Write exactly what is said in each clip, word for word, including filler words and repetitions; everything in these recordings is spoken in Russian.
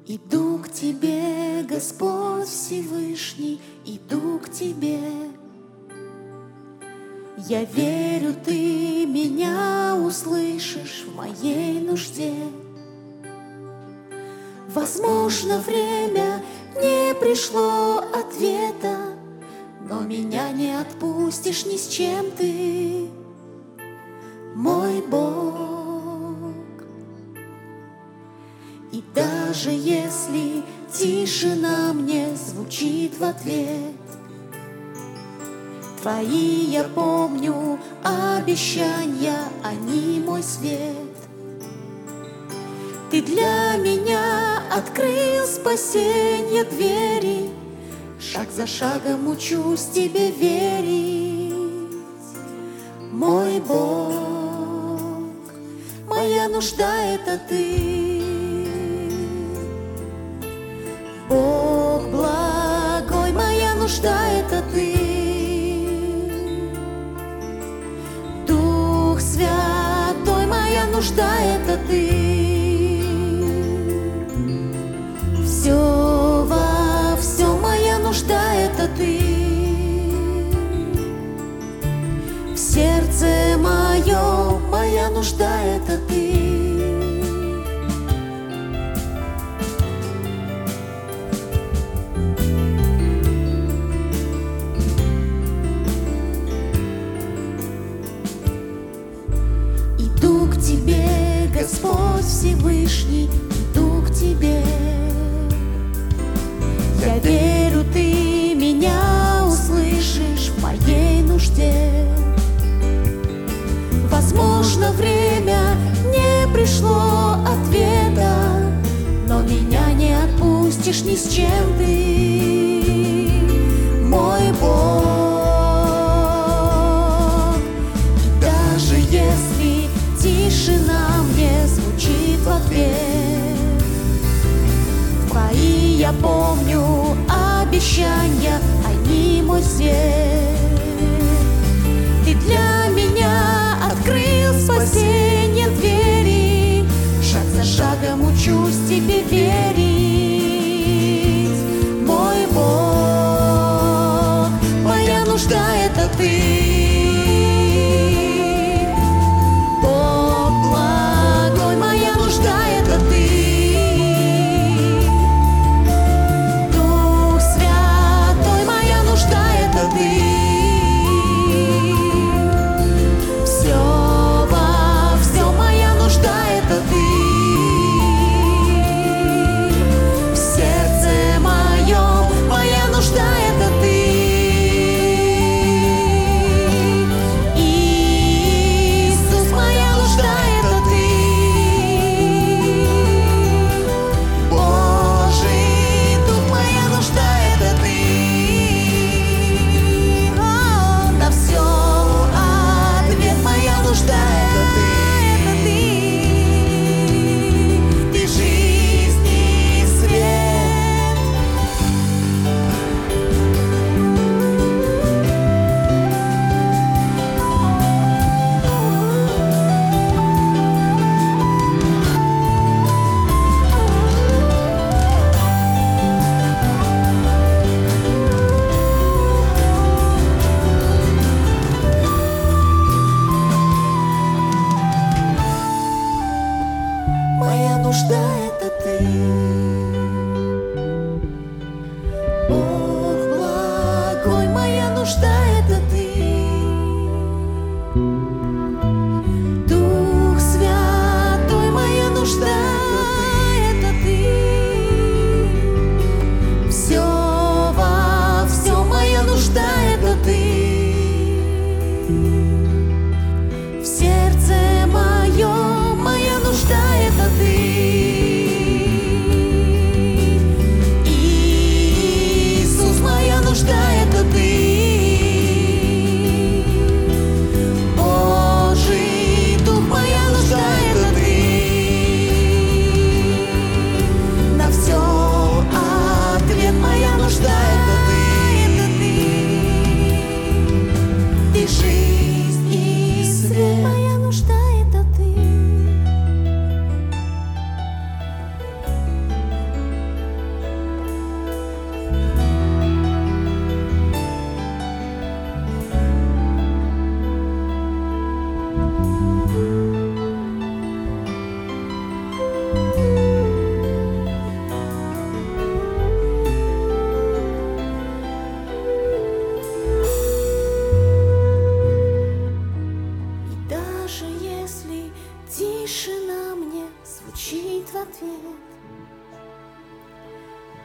Иду к Тебе, Господь Всевышний, иду к Тебе. Я верю, Ты меня услышишь в моей нужде. Возможно, время не пришло ответа, но меня не отпустишь ни с чем Ты, мой Бог. И даже если тишина мне звучит в ответ, Твои я помню обещания, они мой свет. Ты для меня открыл спасенье двери, шаг за шагом учусь Тебе верить, мой Бог. Моя нужда — это Ты, Бог благой, моя нужда — это Ты, Дух Святой, моя нужда — это Ты, все во всем моя нужда — это Ты, в сердце мое моя нужда — это Ты. Иду к Тебе, Господь Всевышний, иду к Тебе. Я верю, Ты меня услышишь в моей нужде. Возможно, время не пришло ответа, но меня не отпустишь ни с чем Ты, мой Бог. И даже если тишина мне звучит в ответ, Твои я помню обещания, они мой свет. Ты для меня открыл спасенье двери, шаг за шагом учусь Тебе верить, мой Бог. Моя нужда — это Ты,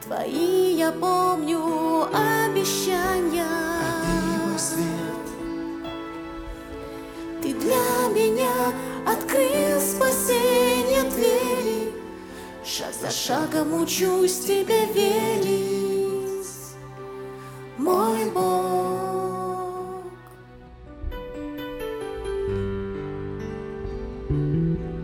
Твои я помню обещания. Свет. Ты для меня открыл спасение двери. Шаг за шагом учусь тебе верить, мой Бог.